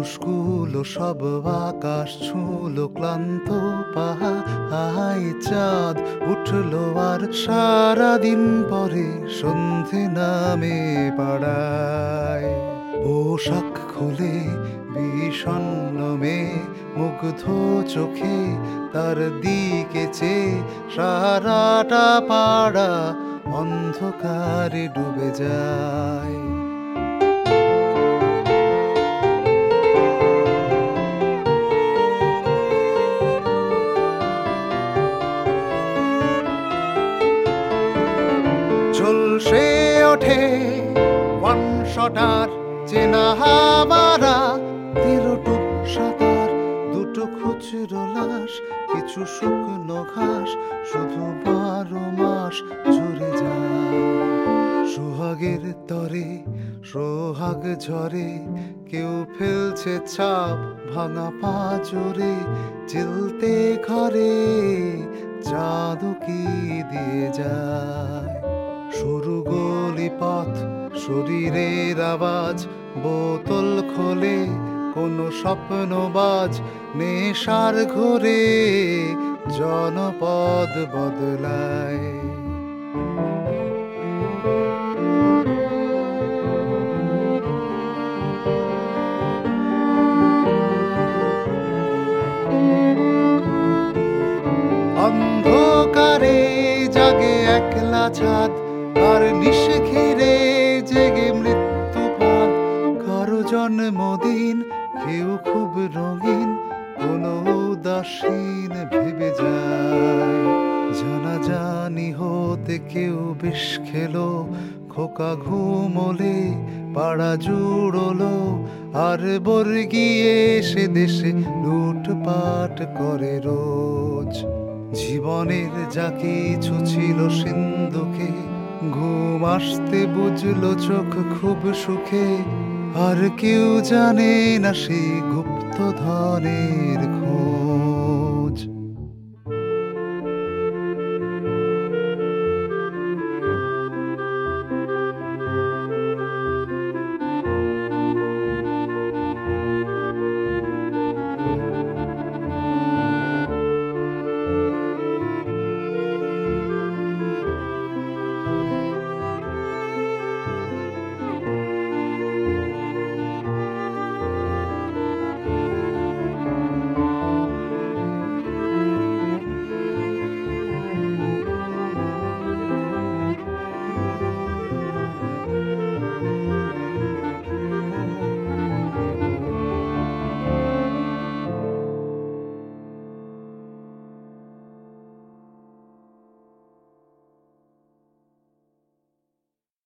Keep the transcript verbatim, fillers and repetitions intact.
মানুষগুলো সব আকাশ ছুলো ক্লান্ত পাহাড়, চাঁদ উঠলো আর সারাদিন পরে সন্ধে নামে পাড়ায়। পোশাক খুলে বিষণ্ণ মেয়ে মুগ্ধ চোখে তার দিকে চেয়ে সারাটা পাড়া অন্ধকারে ডুবে যায়। ঝলসে ওঠে ওয়ান শটার চেনা হাবারা, তিরটুক সাঁতার দুটো খুচরো লাশ, কিছু শুকনো ঘাস শুধু বারো মাস ঝরে যায়। সোহাগের তরে সোহাগ ঝরে, কেউ ফেলছে ছাপ ভাঙা পাঁজরে, চিলতে ঘরে চাঁদ কি দিয়ে যায়। সরু গলি পথ শরীরের আওয়াজ, বোতল খোলে কোনো স্বপ্নবাজ, নেশার ঘোরে জনপদ বদলায়। অন্ধকারে জাগে একলা ছাদ, আর নিশে ঘিরে জেগে মৃত্যু পাদ। কারো জন্মদিন কেউ খুব রঙিন, কোনো উদাসীন ভেবে যায়। জানাজানি হতে কেউ বিষ খেলো, খোকা ঘুমোলে পাড়া জুড়লো, আর বর্গিয়ে সে দেশে লুটপাট করে রোজ। জীবনের যা কিছু ছিল সিন্ধুকে, ঘুম আসতে বুঝলো চোখ খুব সুখে, আর কেউ জানে না সেই গুপ্ত ধনের খোঁজ।